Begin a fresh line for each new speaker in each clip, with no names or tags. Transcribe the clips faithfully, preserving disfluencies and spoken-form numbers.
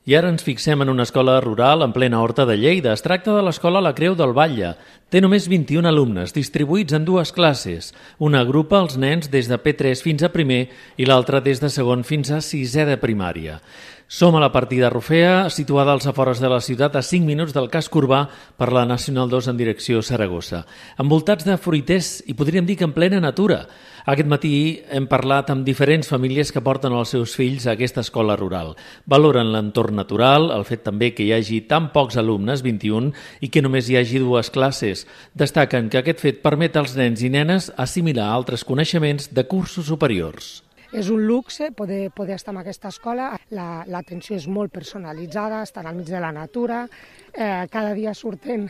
I ara ens fixem en una escola rural en plena horta de Lleida. Es tracta de l'escola La Creu del Batlle. Té només vint-i-un alumnes, distribuïts en dues classes. Una agrupa els nens des de P tres fins a primer i l'altra des de segon fins a sisè de primària. Som a la partida Rufea, situada als afores de la ciutat, a cinc minuts del casc urbà per la Nacional dos en direcció Saragossa. Envoltats de fruiters i podríem dir que en plena natura. Aquest matí hem parlat amb diferents famílies que porten els seus fills a aquesta escola rural. Valoren l'entorn natural, el fet també que hi hagi tan pocs alumnes, vint-i-un, i que només hi hagi dues classes. Destaquen que aquest fet permet als nens i nenes assimilar altres coneixements de cursos superiors.
És un luxe poder, poder estar en aquesta escola. La, l'atenció és molt personalitzada, estan al mig de la natura, eh, cada dia surten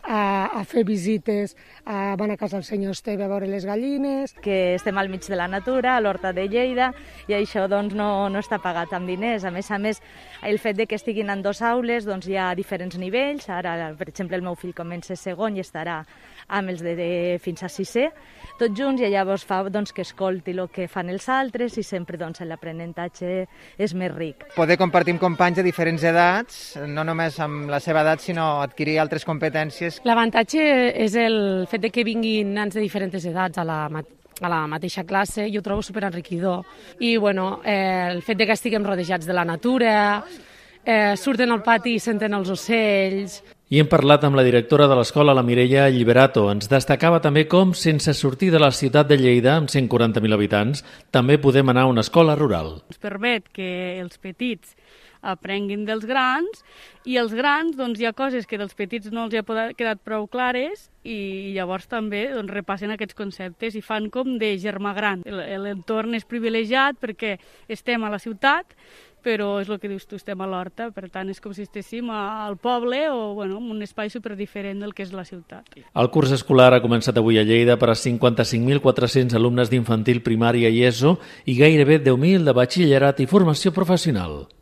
a, a fer visites, a, van a casa del senyor Esteve a veure les gallines.
Que estem al mig de la natura, a l'Horta de Lleida, i això doncs, no, no està pagat amb diners. A més a més, el fet de que estiguin en dues aules, doncs, hi ha diferents nivells. Ara, per exemple, el meu fill comença segon i estarà amb els de, de fins a sisè, tots junts, i llavors fa doncs, que escolti el que fan els altres i sempre doncs, l'aprenentatge és més ric.
Poder compartir amb companys de diferents edats, no només amb la seva edat, sinó adquirir altres competències.
L'avantatge és el fet de que vinguin nens de diferents edats a la a la mateixa classe, jo ho trobo superenriquidor. I bueno, eh, el fet de que estiguem rodejats de la natura, eh, surten al pati i senten els ocells.
I hem parlat amb la directora de l'escola, la Mireia Lliberato. Ens destacava també com, sense sortir de la ciutat de Lleida, amb cent quaranta mil habitants, també podem anar a una escola rural.
Ens permet que els petits aprenguin dels grans i els grans, doncs, hi ha coses que dels petits no els hi ha quedat prou clares i llavors també doncs, repassen aquests conceptes i fan com de germà gran. L'entorn és privilegiat perquè estem a la ciutat, però és el que dius tu, estem a l'horta, per tant és com si estéssim al poble o bueno, en un espai superdiferent del que és la ciutat.
El curs escolar ha començat avui a Lleida per a cinquanta-cinc mil quatre-cents alumnes d'infantil, primària i ESO i gairebé deu mil de batxillerat i formació professional.